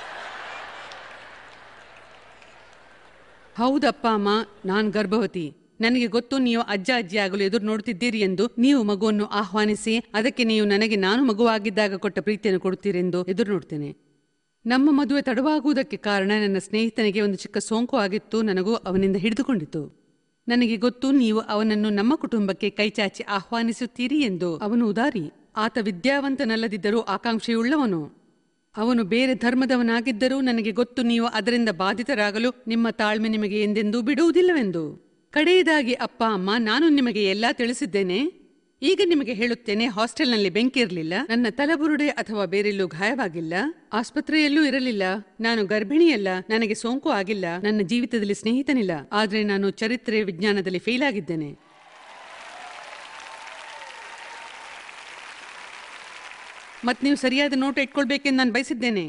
ಹೌದಪ್ಪ ಅಮ್ಮ, ನಾನು ಗರ್ಭವತಿ. ನನಗೆ ಗೊತ್ತು ನೀವು ಅಜ್ಜ ಅಜ್ಜಿ ಆಗಲು ಎದುರು ನೋಡುತ್ತಿದ್ದೀರಿ ಎಂದು. ನೀವು ಮಗುವನ್ನು ಆಹ್ವಾನಿಸಿ, ಅದಕ್ಕೆ ನೀವು ನನಗೆ ನಾನು ಮಗುವಾಗಿದ್ದಾಗ ಕೊಟ್ಟ ಪ್ರೀತಿಯನ್ನು ಕೊಡುತ್ತೀರೆಂದು ಎದುರು ನೋಡ್ತೇನೆ. ನಮ್ಮ ಮದುವೆ ತಡವಾಗುವುದಕ್ಕೆ ಕಾರಣ ನನ್ನ ಸ್ನೇಹಿತನಿಗೆ ಒಂದು ಚಿಕ್ಕ ಸೋಂಕು ಆಗಿತ್ತು. ನನಗೂ ಅವನಿಂದ ಹಿಡಿದುಕೊಂಡಿತು. ನನಗೆ ಗೊತ್ತು, ನೀವು ಅವನನ್ನು ನಮ್ಮ ಕುಟುಂಬಕ್ಕೆ ಕೈಚಾಚಿ ಆಹ್ವಾನಿಸುತ್ತೀರಿ ಎಂದು. ಅವನು ಉದಾರಿ. ಆತ ವಿದ್ಯಾವಂತನಲ್ಲದಿದ್ದರೂ ಆಕಾಂಕ್ಷೆಯುಳ್ಳವನು. ಅವನು ಬೇರೆ ಧರ್ಮದವನಾಗಿದ್ದರೂ ನನಗೆ ಗೊತ್ತು, ನೀವು ಅದರಿಂದ ಬಾಧಿತರಾಗಲು ನಿಮ್ಮ ತಾಳ್ಮೆ ನಿಮಗೆ ಎಂದೆಂದೂ ಬಿಡುವುದಿಲ್ಲವೆಂದು. ಕಡೆಯದಾಗಿ ಅಪ್ಪ ಅಮ್ಮ, ನಾನು ನಿಮಗೆ ಎಲ್ಲಾ ತಿಳಿಸಿದ್ದೇನೆ. ಈಗ ನಿಮಗೆ ಹೇಳುತ್ತೇನೆ, ಹಾಸ್ಟೆಲ್ನಲ್ಲಿ ಬೆಂಕಿ ಇರಲಿಲ್ಲ, ನನ್ನ ತಲೆಬುರುಡೆ ಅಥವಾ ಬೇರೆಲ್ಲೂ ಗಾಯವಾಗಿಲ್ಲ, ಆಸ್ಪತ್ರೆಯಲ್ಲೂ ಇರಲಿಲ್ಲ, ನಾನು ಗರ್ಭಿಣಿಯಲ್ಲ, ನನಗೆ ಸೋಂಕು ಆಗಿಲ್ಲ, ನನ್ನ ಜೀವಿತದಲ್ಲಿ ಸ್ನೇಹಿತನಿಲ್ಲ. ಆದ್ರೆ ನಾನು ಚರಿತ್ರೆ ವಿಜ್ಞಾನದಲ್ಲಿ ಫೇಲ್ ಆಗಿದ್ದೇನೆ. ಮತ್ ನೀವು ಸರಿಯಾದ ನೋಟ್ ಇಟ್ಕೊಳ್ಬೇಕೆಂದು ನಾನು ಬಯಸಿದ್ದೇನೆ.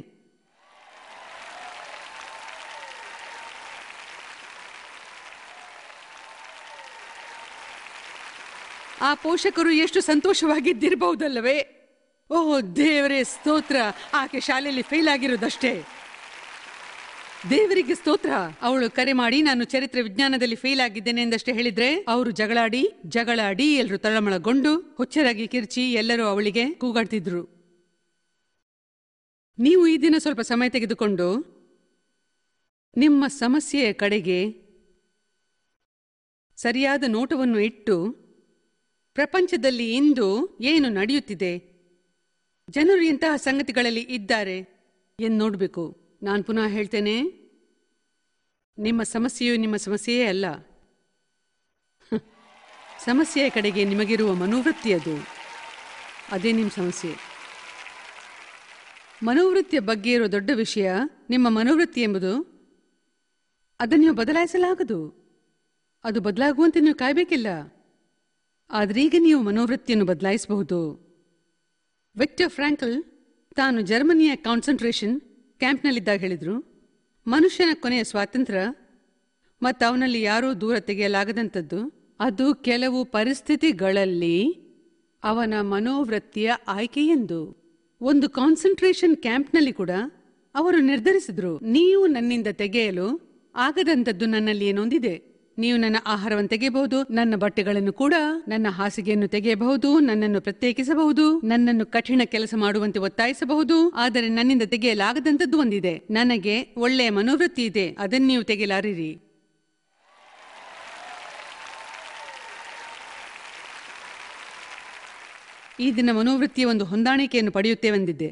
ಆ ಪೋಷಕರು ಎಷ್ಟು ಸಂತೋಷವಾಗಿದ್ದಿರಬಹುದಲ್ಲವೇ? ಓಹ್ ದೇವರೇ ಸ್ತೋತ್ರ, ಆಕೆ ಶಾಲೆಯಲ್ಲಿ ಫೇಲ್ ಆಗಿರೋದಷ್ಟೇ. ದೇವರಿಗೆ ಸ್ತೋತ್ರ. ಅವಳು ಕರೆ ಮಾಡಿ, ನಾನು ಚರಿತ್ರೆ ವಿಜ್ಞಾನದಲ್ಲಿ ಫೇಲ್ ಆಗಿದ್ದೇನೆ ಎಂದಷ್ಟೇ ಹೇಳಿದ್ರೆ ಅವರು ಜಗಳಾಡಿ ಎಲ್ಲರೂ ತಳಮಳಗೊಂಡು ಹುಚ್ಚರಾಗಿ ಕಿರ್ಚಿ ಎಲ್ಲರೂ ಅವಳಿಗೆ ಕೂಗಾಡ್ತಿದ್ರು. ನೀವು ಈ ದಿನ ಸ್ವಲ್ಪ ಸಮಯ ತೆಗೆದುಕೊಂಡು ನಿಮ್ಮ ಸಮಸ್ಯೆಯ ಕಡೆಗೆ ಸರಿಯಾದ ನೋಟವನ್ನು ಇಟ್ಟು ಪ್ರಪಂಚದಲ್ಲಿ ಇಂದು ಏನು ನಡೆಯುತ್ತಿದೆ, ಜನರು ಇಂತಹ ಸಂಗತಿಗಳಲ್ಲಿ ಇದ್ದಾರೆ ಎಂದು ನೋಡಬೇಕು. ನಾನು ಪುನಃ ಹೇಳ್ತೇನೆ, ನಿಮ್ಮ ಸಮಸ್ಯೆಯು ನಿಮ್ಮ ಸಮಸ್ಯೆಯೇ ಅಲ್ಲ. ಸಮಸ್ಯೆಯ ಕಡೆಗೆ ನಿಮಗಿರುವ ಮನೋವೃತ್ತಿ ಅದೇ ನಿಮ್ಮ ಸಮಸ್ಯೆ. ಮನೋವೃತ್ತಿಯ ಬಗ್ಗೆ ಇರುವ ದೊಡ್ಡ ವಿಷಯ ನಿಮ್ಮ ಮನೋವೃತ್ತಿ ಎಂಬುದು. ಅದನ್ನು ನೀವು ಬದಲಾಯಿಸಲಾಗದು. ಅದು ಬದಲಾಗುವಂತೆ ನೀವು ಕಾಯಬೇಕಿಲ್ಲ. ಆದ್ರೀಗ ನೀವು ಮನೋವೃತ್ತಿಯನ್ನು ಬದಲಾಯಿಸಬಹುದು. ವಿಕ್ಟರ್ ಫ್ರಾಂಕಲ್ ತಾನು ಜರ್ಮನಿಯ ಕಾನ್ಸಂಟ್ರೇಷನ್ ಕ್ಯಾಂಪ್ನಲ್ಲಿದ್ದಾಗ ಹೇಳಿದ್ರು, ಮನುಷ್ಯನ ಕೊನೆಯ ಸ್ವಾತಂತ್ರ್ಯ ಮತ್ತು ಅವನಲ್ಲಿ ಯಾರೂ ದೂರ ತೆಗೆಯಲಾಗದಂಥದ್ದು ಅದು ಕೆಲವು ಪರಿಸ್ಥಿತಿಗಳಲ್ಲಿ ಅವನ ಮನೋವೃತ್ತಿಯ ಆಯ್ಕೆಯೆಂದು. ಒಂದು ಕಾನ್ಸಂಟ್ರೇಷನ್ ಕ್ಯಾಂಪ್ನಲ್ಲಿ ಕೂಡ ಅವರು ನಿರ್ಧರಿಸಿದ್ರು, ನೀವು ನನ್ನಿಂದ ತೆಗೆಯಲು ಆಗದಂಥದ್ದು ನನ್ನಲ್ಲಿ ಏನೊಂದಿದೆ. ನೀವು ನನ್ನ ಆಹಾರವನ್ನು ತೆಗೆಯಬಹುದು, ನನ್ನ ಬಟ್ಟೆಗಳನ್ನು ಕೂಡ, ನನ್ನ ಹಾಸಿಗೆಯನ್ನು ತೆಗೆಯಬಹುದು, ನನ್ನನ್ನು ಪ್ರತ್ಯೇಕಿಸಬಹುದು, ನನ್ನನ್ನು ಕಠಿಣ ಕೆಲಸ ಮಾಡುವಂತೆ ಒತ್ತಾಯಿಸಬಹುದು. ಆದರೆ ನನ್ನಿಂದ ತೆಗೆಯಲಾಗದಂಥದ್ದು ಒಂದಿದೆ. ನನಗೆ ಒಳ್ಳೆಯ ಮನೋವೃತ್ತಿ ಇದೆ, ಅದನ್ನು ನೀವು ತೆಗೆಯಲಾರಿರಿ. ಈ ದಿನ ಮನೋವೃತ್ತಿಯ ಒಂದು ಹೊಂದಾಣಿಕೆಯನ್ನು ಪಡೆಯುತ್ತೇವೆಂದಿದ್ದೆ.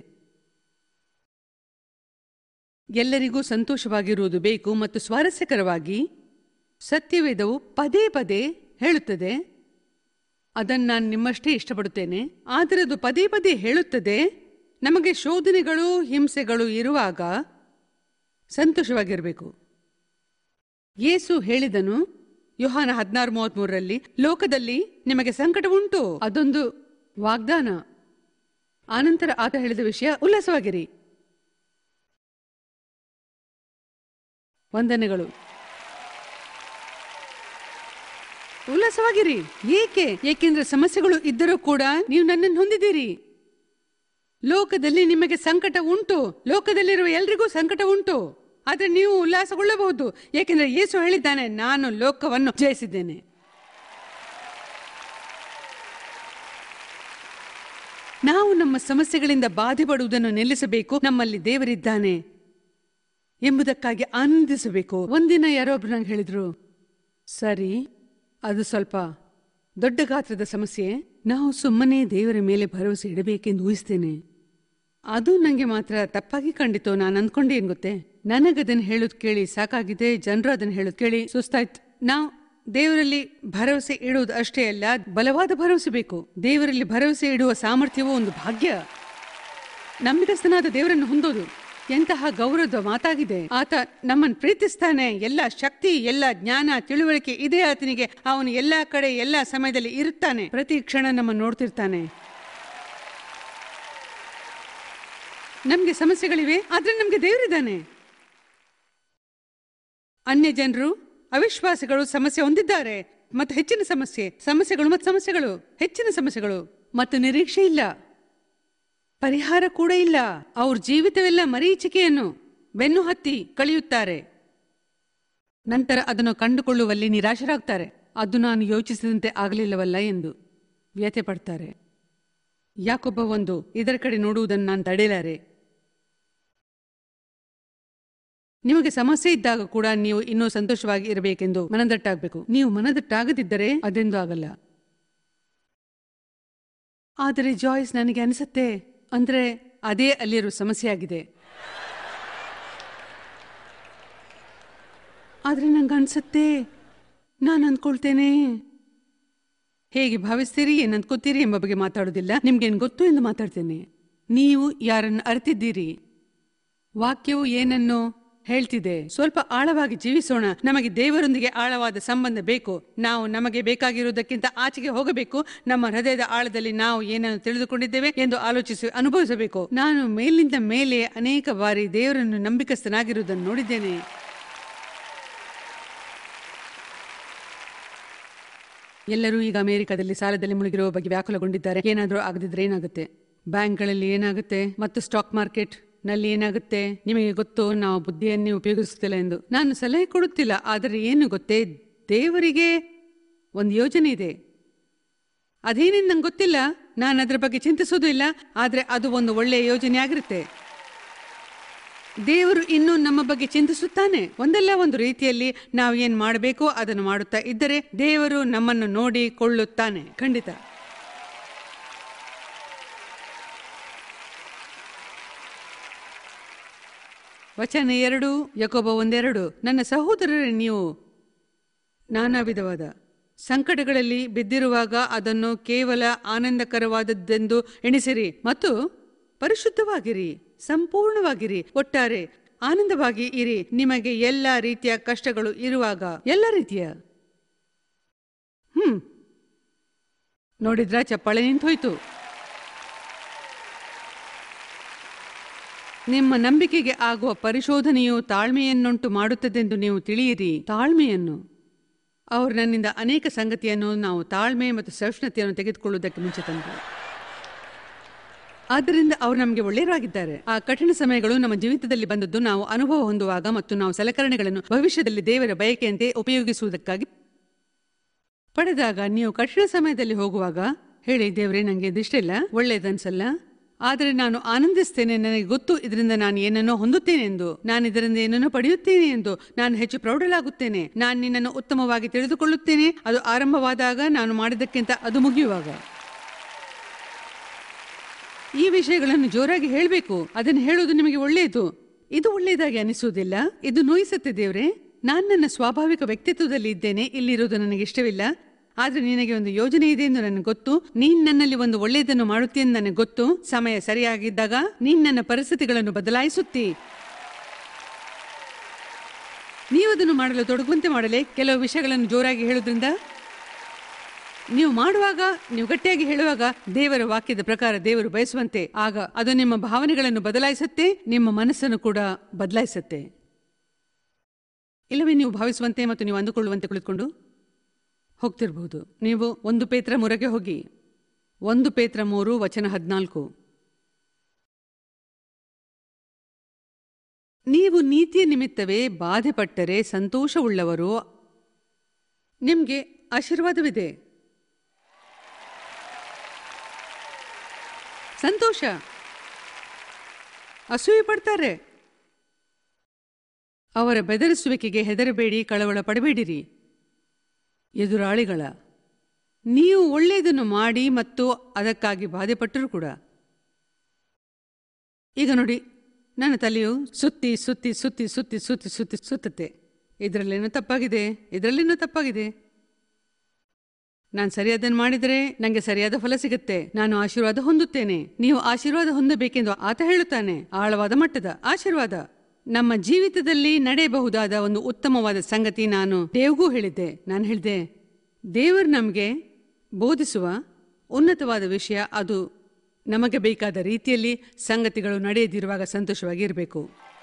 ಎಲ್ಲರಿಗೂ ಸಂತೋಷವಾಗಿರುವುದು ಬೇಕು ಮತ್ತು ಸ್ವಾರಸ್ಯಕರವಾಗಿ ಸತ್ಯವೇದವು ಪದೇ ಪದೇ ಹೇಳುತ್ತದೆ. ಅದನ್ನು ನಾನು ನಿಮ್ಮಷ್ಟೇ ಇಷ್ಟಪಡುತ್ತೇನೆ. ಆದರೆ ಅದು ಪದೇ ಪದೇ ಹೇಳುತ್ತದೆ, ನಮಗೆ ಶೋಧನೆಗಳು ಹಿಂಸೆಗಳು ಇರುವಾಗ ಸಂತೋಷವಾಗಿರಬೇಕು. ಯೇಸು ಹೇಳಿದನು ಯೋಹಾನ 16:33 ಲೋಕದಲ್ಲಿ ನಿಮಗೆ ಸಂಕಟ ಉಂಟು. ಅದೊಂದು ವಾಗ್ದಾನ. ಆನಂತರ ಆತ ಹೇಳಿದ ವಿಷಯ, ಉಲ್ಲಾಸವಾಗಿರಿ. ವಂದನೆಗಳು. ಉಲ್ಲಾಸವಾಗಿರಿ. ಏಕೆಂದ್ರೆ ಸಮಸ್ಯೆಗಳು ಇದ್ದರೂ ಕೂಡ ನೀವು ನನ್ನನ್ನು ಹೊಂದಿದ್ದೀರಿ. ಲೋಕದಲ್ಲಿ ನಿಮಗೆ ಸಂಕಟ ಉಂಟು, ಲೋಕದಲ್ಲಿರುವ ಎಲ್ರಿಗೂ ಸಂಕಟ ಉಂಟು, ಆದ್ರೆ ನೀವು ಉಲ್ಲಾಸಗೊಳ್ಳಬಹುದು. ಏಕೆಂದ್ರೆ ಯೇಸು ಹೇಳಿದ್ದಾನೆ, ನಾನು ಲೋಕವನ್ನು ಜಯಿಸಿದ್ದೇನೆ. ನಾವು ನಮ್ಮ ಸಮಸ್ಯೆಗಳಿಂದ ಬಾಧೆ ಪಡುವುದನ್ನು ನಿಲ್ಲಿಸಬೇಕು. ನಮ್ಮಲ್ಲಿ ದೇವರಿದ್ದಾನೆ ಎಂಬುದಕ್ಕಾಗಿ ಆನಂದಿಸಬೇಕು. ಒಂದಿನ ಯಾರೊಬ್ರು ನಂಗೆ ಹೇಳಿದ್ರು, ಸರಿ ಅದು ಸ್ವಲ್ಪ ದೊಡ್ಡ ಗಾತ್ರದ ಸಮಸ್ಯೆ, ನಾವು ಸುಮ್ಮನೆ ದೇವರ ಮೇಲೆ ಭರವಸೆ ಇಡಬೇಕೆಂದು ಊಹಿಸ್ತೇನೆ. ಅದು ನನಗೆ ಮಾತ್ರ ತಪ್ಪಾಗಿ ಕಂಡಿತು. ನಾನು ಅಂದ್ಕೊಂಡೆ, ಏನ್ ಗೊತ್ತೇ, ನನಗದನ್ನು ಹೇಳೋದು ಕೇಳಿ ಸಾಕಾಗಿದೆ, ಜನರು ಅದನ್ನು ಹೇಳೋದು ಕೇಳಿ ಸುಸ್ತಾಯ್ತು. ನಾವು ದೇವರಲ್ಲಿ ಭರವಸೆ ಇಡುವುದು ಅಷ್ಟೇ ಅಲ್ಲ, ಬಲವಾದ ಭರವಸೆ ಬೇಕು. ದೇವರಲ್ಲಿ ಭರವಸೆ ಇಡುವ ಸಾಮರ್ಥ್ಯವೂ ಒಂದು ಭಾಗ್ಯ. ನಂಬಿಕಸ್ಥನಾದ ದೇವರನ್ನು ಹೊಂದೋದು ಎಂತಹ ಗೌರವದ ಮಾತಾಗಿದೆ. ಆತ ನಮ್ಮನ್ನು ಪ್ರೀತಿಸ್ತಾನೆ. ಎಲ್ಲ ಶಕ್ತಿ, ಎಲ್ಲ ಜ್ಞಾನ, ತಿಳುವಳಿಕೆ ಇದೆ ಆತನಿಗೆ. ಅವನು ಎಲ್ಲಾ ಕಡೆ ಎಲ್ಲಾ ಸಮಯದಲ್ಲಿ ಇರುತ್ತಾನೆ. ಪ್ರತಿ ಕ್ಷಣ ನಮ್ಮನ್ನು ನೋಡ್ತಿರ್ತಾನೆ. ನಮ್ಗೆ ಸಮಸ್ಯೆಗಳಿವೆ, ಆದ್ರೆ ನಮ್ಗೆ ದೇವರಿದ್ದಾನೆ. ಅನ್ಯ ಜನರು, ಅವಿಶ್ವಾಸಿಗಳು ಸಮಸ್ಯೆ ಹೊಂದಿದ್ದಾರೆ, ಮತ್ತು ಹೆಚ್ಚಿನ ಸಮಸ್ಯೆಗಳು ಹೆಚ್ಚಿನ ಸಮಸ್ಯೆಗಳು, ಮತ್ತು ನಿರೀಕ್ಷೆ ಇಲ್ಲ, ಪರಿಹಾರ ಕೂಡ ಇಲ್ಲ. ಅವ್ರ ಜೀವಿತವೆಲ್ಲ ಮರೀಚಿಕೆಯನ್ನು ಬೆನ್ನು ಹತ್ತಿ ಕಳೆಯುತ್ತಾರೆ. ನಂತರ ಅದನ್ನು ಕಂಡುಕೊಳ್ಳುವಲ್ಲಿ ನಿರಾಶರಾಗ್ತಾರೆ. ಅದು ನಾನು ಯೋಚಿಸಿದಂತೆ ಆಗಲಿಲ್ಲವಲ್ಲ ಎಂದು ವ್ಯಥೆ ಪಡ್ತಾರೆ. ಯಾಕೊಬ್ಬ 1 ಇದರ ಕಡೆ ನೋಡುವುದನ್ನು ನಾನು ತಡೆಯಲಾರೆ. ನಿಮಗೆ ಸಮಸ್ಯೆ ಇದ್ದಾಗ ಕೂಡ ನೀವು ಇನ್ನೂ ಸಂತೋಷವಾಗಿ ಇರಬೇಕೆಂದು ಮನದಟ್ಟಾಗಬೇಕು. ನೀವು ಮನದಟ್ಟಾಗದಿದ್ದರೆ ಅದೆಂದೂ ಆಗಲ್ಲ. ಆದರೆ ಜಾಯ್ಸ್, ನನಗೆ ಅನಿಸುತ್ತೆ ಅಂದ್ರೆ ಅದೇ ಅಲ್ಲಿರುವ ಸಮಸ್ಯೆ ಆಗಿದೆ. ಆದ್ರೆ ನಂಗೆ ಅನ್ಸುತ್ತೆ, ನಾನು ಅಂದ್ಕೊಳ್ತೇನೆ, ಹೇಗೆ ಭಾವಿಸ್ತೀರಿ, ಏನು ಅಂದ್ಕೋತೀರಿ ಎಂಬ ಬಗ್ಗೆ ಮಾತಾಡೋದಿಲ್ಲ, ನಿಮ್ಗೇನು ಗೊತ್ತು ಎಂದು ಮಾತಾಡ್ತೇನೆ. ನೀವು ಯಾರನ್ನು ಅರಿತಿದ್ದೀರಿ? ವಾಕ್ಯವು ಏನನ್ನು ಹೇಳ್ತಿದೆ? ಸ್ವಲ್ಪ ಆಳವಾಗಿ ಜೀವಿಸೋಣ. ನಮಗೆ ದೇವರೊಂದಿಗೆ ಆಳವಾದ ಸಂಬಂಧ ಬೇಕು. ನಾವು ನಮಗೆ ಬೇಕಾಗಿರುವುದಕ್ಕಿಂತ ಆಚೆಗೆ ಹೋಗಬೇಕು. ನಮ್ಮ ಹೃದಯದ ಆಳದಲ್ಲಿ ನಾವು ಏನನ್ನು ತಿಳಿದುಕೊಂಡಿದ್ದೇವೆ ಎಂದು ಆಲೋಚಿಸಿ ಅನುಭವಿಸಬೇಕು. ನಾನು ಮೇಲಿಂದ ಮೇಲೆ ಅನೇಕ ಬಾರಿ ದೇವರನ್ನು ನಂಬಿಕಸ್ಥನಾಗಿರುವುದನ್ನು ನೋಡಿದ್ದೇನೆ. ಎಲ್ಲರೂ ಈಗ ಅಮೆರಿಕದಲ್ಲಿ ಸಾಲದಲ್ಲಿ ಮುಳುಗಿರುವ ಬಗ್ಗೆ ವ್ಯಾಕುಲಗೊಂಡಿದ್ದಾರೆ. ಏನಾದರೂ ಆಗದಿದ್ರೆ ಏನಾಗುತ್ತೆ, ಬ್ಯಾಂಕ್ಗಳಲ್ಲಿ ಏನಾಗುತ್ತೆ, ಮತ್ತು ಸ್ಟಾಕ್ ಮಾರ್ಕೆಟ್ ನಲ್ಲಿ ಏನಾಗುತ್ತೆ? ನಿಮಗೆ ಗೊತ್ತು, ನಾವು ಬುದ್ಧಿಯನ್ನೇ ಉಪಯೋಗಿಸುತ್ತಿಲ್ಲ ಎಂದು ನಾನು ಸಲಹೆ ಕೊಡುತ್ತಿಲ್ಲ. ಆದರೆ ಏನು ಗೊತ್ತೇ, ದೇವರಿಗೆ ಒಂದು ಯೋಜನೆ ಇದೆ. ಅದೇನೇನು ನಂಗೆ ಗೊತ್ತಿಲ್ಲ, ನಾನು ಅದರ ಬಗ್ಗೆ ಚಿಂತಿಸೋದು ಇಲ್ಲ. ಆದರೆ ಅದು ಒಂದು ಒಳ್ಳೆಯ ಯೋಜನೆ ಆಗಿರುತ್ತೆ. ದೇವರು ಇನ್ನೂ ನಮ್ಮ ಬಗ್ಗೆ ಚಿಂತಿಸುತ್ತಾನೆ. ಒಂದಲ್ಲ ಒಂದು ರೀತಿಯಲ್ಲಿ ನಾವು ಏನ್ ಮಾಡಬೇಕೋ ಅದನ್ನು ಮಾಡುತ್ತಾ ಇದ್ದರೆ ದೇವರು ನಮ್ಮನ್ನು ನೋಡಿಕೊಳ್ಳುತ್ತಾನೆ, ಖಂಡಿತ. ವಚನ 2, ಯಾಕೋಬ 1:2. ನನ್ನ ಸಹೋದರರೇ, ನೀವು ನಾನಾ ವಿಧವಾದ ಸಂಕಟಗಳಲ್ಲಿ ಬಿದ್ದಿರುವಾಗ ಅದನ್ನು ಕೇವಲ ಆನಂದಕರವಾದದ್ದೆಂದು ಎಣಿಸಿರಿ ಮತ್ತು ಪರಿಶುದ್ಧವಾಗಿರಿ, ಸಂಪೂರ್ಣವಾಗಿರಿ, ಒಟ್ಟಾರೆ ಆನಂದವಾಗಿ ಇರಿ. ನಿಮಗೆ ಎಲ್ಲ ರೀತಿಯ ಕಷ್ಟಗಳು ಇರುವಾಗ, ಎಲ್ಲ ರೀತಿಯ ನೋಡಿದ್ರ, ಚಪ್ಪಾಳೆ ನಿಂತೋಯ್ತು. ನಿಮ್ಮ ನಂಬಿಕೆಗೆ ಆಗುವ ಪರಿಶೋಧನೆಯು ತಾಳ್ಮೆಯನ್ನುಂಟು ಮಾಡುತ್ತದೆಂದು ನೀವು ತಿಳಿಯಿರಿ. ತಾಳ್ಮೆಯನ್ನು, ಅವರು ನನ್ನಿಂದ ಅನೇಕ ಸಂಗತಿಯನ್ನು ನಾವು ತಾಳ್ಮೆ ಮತ್ತು ಸಹಿಷ್ಣುತೆಯನ್ನು ತೆಗೆದುಕೊಳ್ಳುವುದಕ್ಕೆ ಮುಂಚೆ ತಂದರು. ಆದ್ದರಿಂದ ಅವರು ನಮಗೆ ಒಳ್ಳೆಯರಾಗಿದ್ದಾರೆ. ಆ ಕಠಿಣ ಸಮಯಗಳು ನಮ್ಮ ಜೀವಿತದಲ್ಲಿ ಬಂದದ್ದು ನಾವು ಅನುಭವ ಹೊಂದುವಾಗ ಮತ್ತು ನಾವು ಸಲಕರಣೆಗಳನ್ನು ಭವಿಷ್ಯದಲ್ಲಿ ದೇವರ ಬಯಕೆಯಂತೆ ಉಪಯೋಗಿಸುವುದಕ್ಕಾಗಿ ಪಡೆದಾಗ. ನೀವು ಕಠಿಣ ಸಮಯದಲ್ಲಿ ಹೋಗುವಾಗ ಹೇಳಿ, ದೇವರೇ, ನನಗೆ ಇದಿಷ್ಟ ಇಲ್ಲ, ಒಳ್ಳೆಯದನ್ಸಲ್ಲ, ಆದರೆ ನಾನು ಆನಂದಿಸ್ತೇನೆ. ನನಗೆ ಗೊತ್ತು ಇದರಿಂದ ನಾನು ಏನನ್ನೋ ಹೊಂದುತ್ತೇನೆ ಎಂದು, ನಾನು ಇದರಿಂದ ಏನನ್ನೋ ಪಡೆಯುತ್ತೇನೆ ಎಂದು. ನಾನು ಹೆಚ್ಚು ಪ್ರೌಢಳಾಗುತ್ತೇನೆ. ನಾನು ನಿನ್ನನ್ನು ಉತ್ತಮವಾಗಿ ತಿಳಿದುಕೊಳ್ಳುತ್ತೇನೆ. ಅದು ಆರಂಭವಾದಾಗ, ನಾನು ಮಾಡಿದ್ದಕ್ಕಿಂತ ಅದು ಮುಗಿಯುವಾಗ. ಈ ವಿಷಯಗಳನ್ನು ಜೋರಾಗಿ ಹೇಳಬೇಕು. ಅದನ್ನು ಹೇಳುವುದು ನಿಮಗೆ ಒಳ್ಳೆಯದು. ಇದು ಒಳ್ಳೆಯದಾಗಿ ಅನಿಸುವುದಿಲ್ಲ, ಇದು ನೋಯಿಸುತ್ತೆ. ದೇವ್ರೆ, ನಾನು ನನ್ನ ಸ್ವಾಭಾವಿಕ ವ್ಯಕ್ತಿತ್ವದಲ್ಲಿ ಇದ್ದೇನೆ, ಇಲ್ಲಿರುವುದು ನನಗೆ ಇಷ್ಟವಿಲ್ಲ. ಆದ್ರೆ ನಿನಗೆ ಒಂದು ಯೋಜನೆ ಇದೆ ಎಂದು ನನಗೆ ಗೊತ್ತು. ನೀನ್ ನನ್ನಲ್ಲಿ ಒಂದು ಒಳ್ಳೆಯದನ್ನು ಮಾಡುತ್ತಿ ಎಂದು ನನಗೆ ಗೊತ್ತು. ಸಮಯ ಸರಿಯಾಗಿದ್ದಾಗ ನೀನ್ ನನ್ನ ಪರಿಸ್ಥಿತಿಗಳನ್ನು ಬದಲಾಯಿಸುತ್ತಿ. ನೀವು ಅದನ್ನು ಮಾಡಲು ತೊಡಗುವಂತೆ ಮಾಡಲೇ ಕೆಲವು ವಿಷಯಗಳನ್ನು ಜೋರಾಗಿ ಹೇಳುವುದರಿಂದ, ನೀವು ಮಾಡುವಾಗ, ನೀವು ಗಟ್ಟಿಯಾಗಿ ಹೇಳುವಾಗ, ದೇವರ ವಾಕ್ಯದ ಪ್ರಕಾರ ದೇವರು ಬಯಸುವಂತೆ, ಆಗ ಅದು ನಿಮ್ಮ ಭಾವನೆಗಳನ್ನು ಬದಲಾಯಿಸುತ್ತೆ, ನಿಮ್ಮ ಮನಸ್ಸನ್ನು ಕೂಡ ಬದಲಾಯಿಸುತ್ತೆ. ಇಲ್ಲವೇ ನೀವು ಭಾವಿಸುವಂತೆ ಮತ್ತು ನೀವು ಅಂದುಕೊಳ್ಳುವಂತೆ ಕುಳಿತುಕೊಂಡು ಹೋಗ್ತಿರಬಹುದು. ನೀವು 1 ಪೇತ್ರ 3 ಹೋಗಿ. 1 ಪೇತ್ರ 3 ವಚನ 14. ನೀವು ನೀತಿಯ ನಿಮಿತ್ತವೇ ಬಾಧೆ ಪಟ್ಟರೆ ಸಂತೋಷವುಳ್ಳವರು, ನಿಮ್ಗೆ ಆಶೀರ್ವಾದವಿದೆ. ಸಂತೋಷ. ಅಸೂಯೆ ಪಡ್ತಾರೆ. ಅವರ ಬೆದರಿಸುವಿಕೆಗೆ ಹೆದರಬೇಡಿ, ಕಳವಳ ಪಡಬೇಡಿರಿ. ಎದುರಾಳಿಗಳ, ನೀವು ಒಳ್ಳೆಯದನ್ನು ಮಾಡಿ ಮತ್ತು ಅದಕ್ಕಾಗಿ ಬಾಧೆಪಟ್ಟರೂ ಕೂಡ. ಈಗ ನೋಡಿ, ನನ್ನ ತಲೆಯು ಸುತ್ತಿ ಸುತ್ತಿ ಸುತ್ತಿ ಸುತ್ತಿ ಸುತ್ತಿ ಸುತ್ತಿ ಸುತ್ತುತ್ತೆ. ಇದರಲ್ಲೇನೋ ತಪ್ಪಾಗಿದೆ, ಇದರಲ್ಲೇನೋ ತಪ್ಪಾಗಿದೆ. ನಾನು ಸರಿಯಾದನ್ನು ಮಾಡಿದರೆ ನನಗೆ ಸರಿಯಾದ ಫಲ ಸಿಗುತ್ತೆ, ನಾನು ಆಶೀರ್ವಾದ ಹೊಂದುತ್ತೇನೆ. ನೀವು ಆಶೀರ್ವಾದ ಹೊಂದಬೇಕೆಂದು ಆತ ಹೇಳುತ್ತಾನೆ. ಆಳವಾದ ಮಟ್ಟದ ಆಶೀರ್ವಾದ ನಮ್ಮ ಜೀವಿತದಲ್ಲಿ ನಡೆಯಬಹುದಾದ ಒಂದು ಉತ್ತಮವಾದ ಸಂಗತಿ. ನಾನು ದೇವ್ಗೂ ಹೇಳಿದ್ದೆ, ನಾನು ಹೇಳಿದೆ, ದೇವರು ನಮಗೆ ಬೋಧಿಸುವ ಉನ್ನತವಾದ ವಿಷಯ, ಅದು ನಮಗೆ ಬೇಕಾದ ರೀತಿಯಲ್ಲಿ ಸಂಗತಿಗಳು ನಡೆಯದಿರುವಾಗ ಸಂತೋಷವಾಗಿ ಇರಬೇಕು.